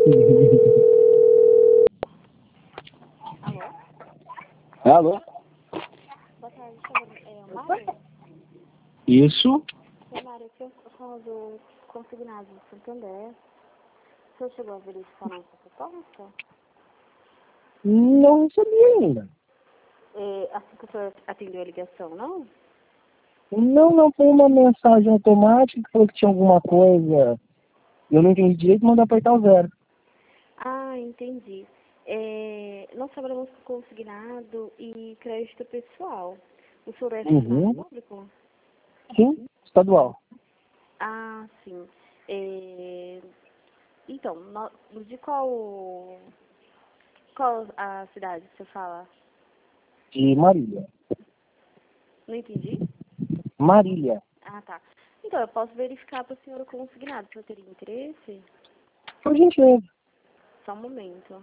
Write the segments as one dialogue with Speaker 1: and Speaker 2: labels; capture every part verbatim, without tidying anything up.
Speaker 1: Alô?
Speaker 2: Boa tarde, é o Mário?
Speaker 1: Isso?
Speaker 2: É, Mário, aqui eu falo do consignado do Santander. O senhor chegou a verificar nossa proposta?
Speaker 1: Não recebi ainda.
Speaker 2: É, assim que o senhor atendeu a ligação, não?
Speaker 1: Não, não, foi uma mensagem automática que falou que tinha alguma coisa. Eu não entendi direito, mandar apertar o zero.
Speaker 2: Ah, entendi. É, nós trabalhamos com consignado e crédito pessoal. O senhor é funcionário
Speaker 1: Uhum.
Speaker 2: público?
Speaker 1: Sim, estadual.
Speaker 2: Ah, sim. É, então, no- de qual, qual a cidade que você fala?
Speaker 1: De Marília.
Speaker 2: Não entendi.
Speaker 1: Marília.
Speaker 2: Ah, tá. Então, eu posso verificar para o senhor o consignado. O senhor teria interesse?
Speaker 1: Por gentileza.
Speaker 2: Só um momento.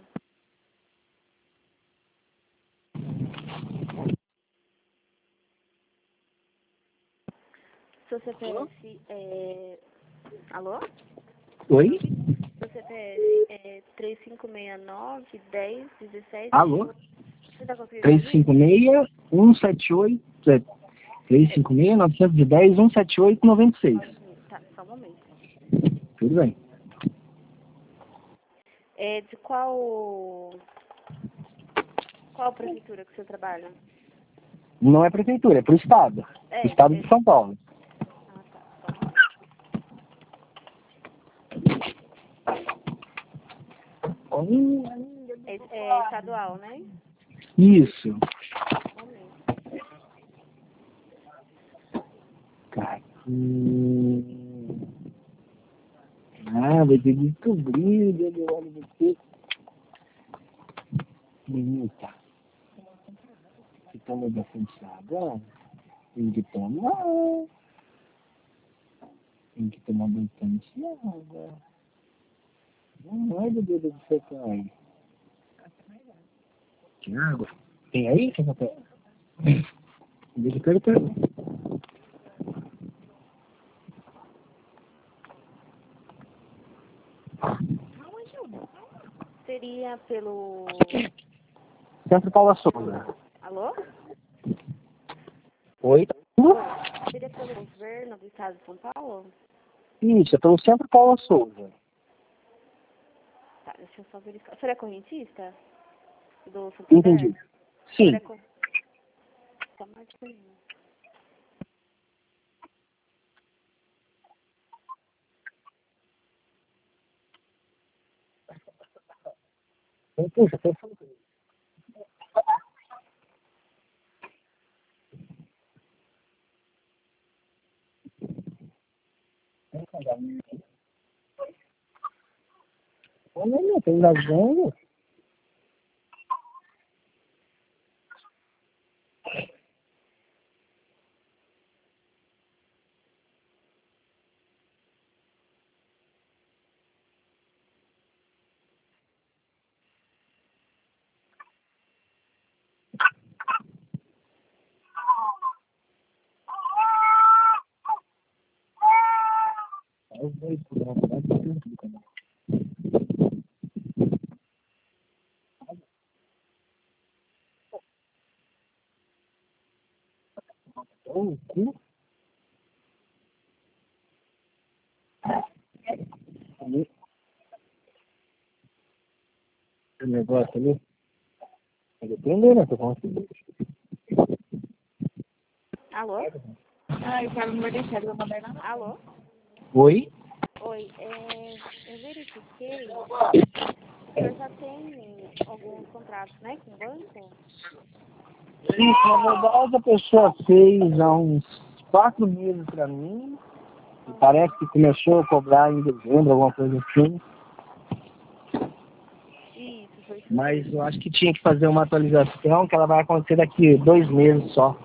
Speaker 2: Seu C P F é... Alô?
Speaker 1: Oi?
Speaker 2: Seu C P F é três cinco seis nove, um zero, um sete...
Speaker 1: Alô?
Speaker 2: Você está conseguindo
Speaker 1: três
Speaker 2: ouvir?
Speaker 1: cinco seis, um sete oito. três cinco seis, nove um zero, um sete oito, nove seis.
Speaker 2: Tá, só um momento.
Speaker 1: Tudo bem.
Speaker 2: É de qual... Qual prefeitura que você trabalha?
Speaker 1: Não é prefeitura, é pro estado.
Speaker 2: É,
Speaker 1: Estado
Speaker 2: é...
Speaker 1: de São Paulo.
Speaker 2: Ah, tá, só um momento. É, é estadual, né?
Speaker 1: Isso.
Speaker 2: Um momento.
Speaker 1: Cara. Hum... Ah, vai ter que descobrir, Deus, olha você. Bonita. Você toma bastante água? Tem que tomar. Tem que tomar bastante água. Não é, Deus do céu, pai. Tem água? Tem aí, seu papel? Deixa eu perguntar.
Speaker 2: Seria pelo...
Speaker 1: Centro Paula Souza.
Speaker 2: Alô?
Speaker 1: Oi?
Speaker 2: Seria pelo governo do estado de São Paulo?
Speaker 1: Isso, é pelo Centro Paula Souza.
Speaker 2: Tá, deixa eu só verificar. O senhor é correntista? Do Santander?
Speaker 1: Entendi.
Speaker 2: O senhor
Speaker 1: Sim.
Speaker 2: é cor... Só mais um pouquinho.
Speaker 1: Puxa, foi só Olha, meu, tem lasanha. Os dois por lá, tá tudo do canal. O cu? Ali. O negócio ali. Tá dependendo, né? Tô falando assim.
Speaker 2: Alô?
Speaker 3: Ah, eu quero número de série, vou mandar na
Speaker 2: Alô?
Speaker 1: Oi?
Speaker 2: Oi, é, eu verifiquei. O senhor já tem alguns contratos, né, com o banco?
Speaker 1: Isso, na verdade, a pessoa fez há uns quatro meses pra mim. E parece que começou a cobrar em dezembro, alguma coisa assim.
Speaker 2: Isso, foi isso
Speaker 1: Mas
Speaker 2: mesmo.
Speaker 1: eu acho que tinha que fazer uma atualização, que ela vai acontecer daqui dois meses só.